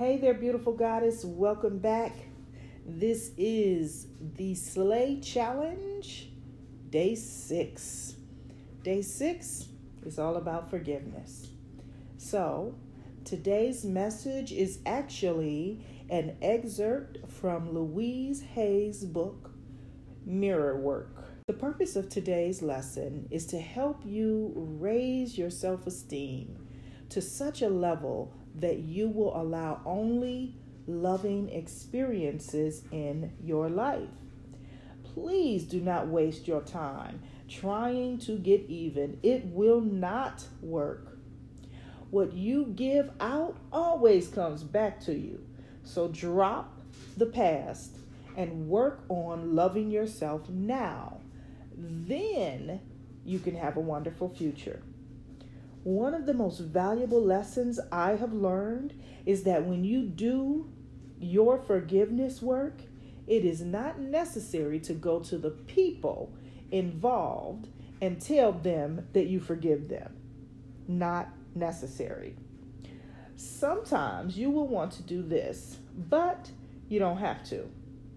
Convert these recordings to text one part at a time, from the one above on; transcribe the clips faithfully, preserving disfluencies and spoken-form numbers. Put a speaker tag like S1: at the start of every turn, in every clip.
S1: Hey there, beautiful goddess. Welcome back. This is the Slay Challenge, day six. Day six is all about forgiveness. So, today's message is actually an excerpt from Louise Hay's book, Mirror Work. The purpose of today's lesson is to help you raise your self-esteem to such a level that you will allow only loving experiences in your life. Please do not waste your time trying to get even. It will not work. What you give out always comes back to you. So drop the past and work on loving yourself now. Then you can have a wonderful future. One of the most valuable lessons I have learned is that when you do your forgiveness work, it is not necessary to go to the people involved and tell them that you forgive them. Not necessary. Sometimes you will want to do this, but you don't have to.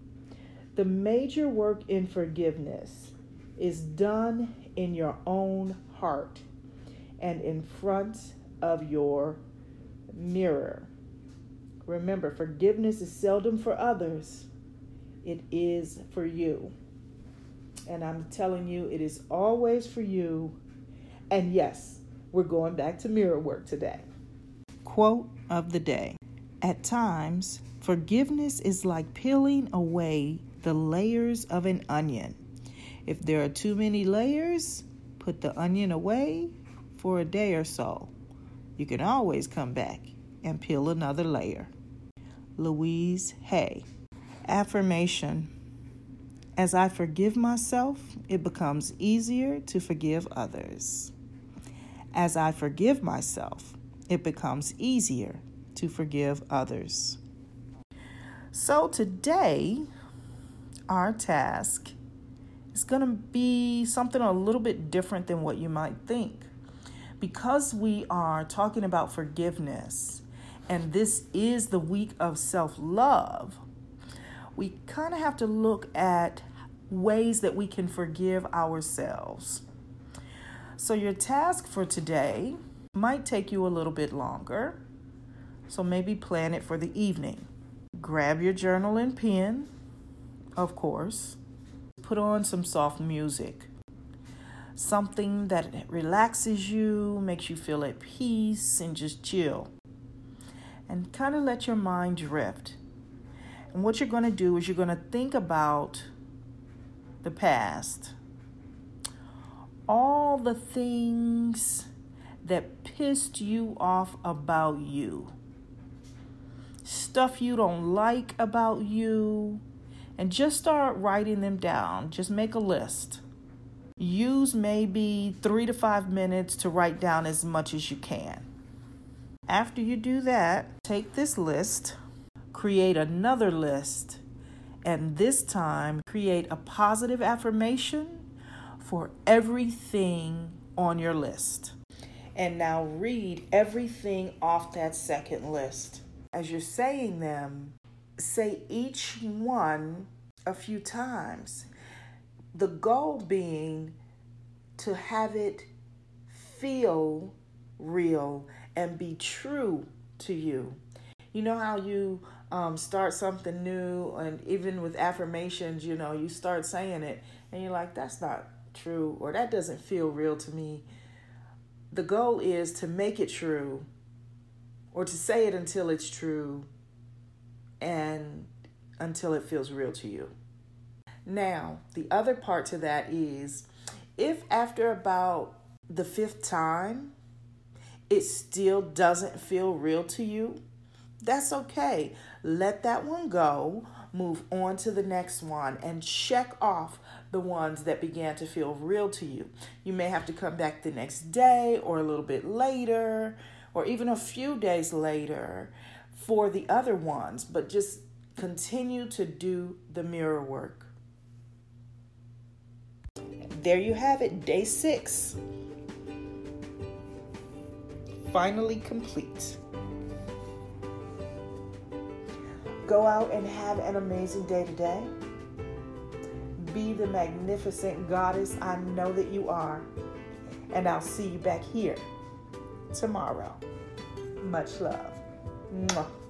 S1: The major work in forgiveness is done in your own heart and in front of your mirror. Remember, forgiveness is seldom for others. It is for you. And I'm telling you, it is always for you. And yes, we're going back to mirror work today. Quote of the day. At times, forgiveness is like peeling away the layers of an onion. If there are too many layers, put the onion away for a day or so. You can always come back and peel another layer. Louise Hay. Affirmation. As I forgive myself, it becomes easier to forgive others. As I forgive myself, it becomes easier to forgive others. So today, our task is going to be something a little bit different than what you might think. Because we are talking about forgiveness, and this is the week of self-love, we kind of have to look at ways that we can forgive ourselves. So your task for today might take you a little bit longer, so maybe plan it for the evening. Grab your journal and pen, of course. Put on some soft music. Something that relaxes you, makes you feel at peace, and just chill. And kind of let your mind drift. And what you're going to do is you're going to think about the past. All the things that pissed you off about you. Stuff you don't like about you. And just start writing them down. Just make a list. Use maybe three to five minutes to write down as much as you can. After you do that, take this list, create another list, and this time create a positive affirmation for everything on your list. And now read everything off that second list. As you're saying them, say each one a few times. The goal being to have it feel real and be true to you. You know how you um, start something new, and even with affirmations, you know, you start saying it and you're like, that's not true, or that doesn't feel real to me. The goal is to make it true, or to say it until it's true and until it feels real to you. Now, the other part to that is, if after about the fifth time, it still doesn't feel real to you, that's okay. Let that one go, move on to the next one, and check off the ones that began to feel real to you. You may have to come back the next day or a little bit later, or even a few days later for the other ones, but just continue to do the mirror work. There you have it, day six. Finally complete. Go out and have an amazing day today. Be the magnificent goddess I know that you are. And I'll see you back here tomorrow. Much love. Mwah.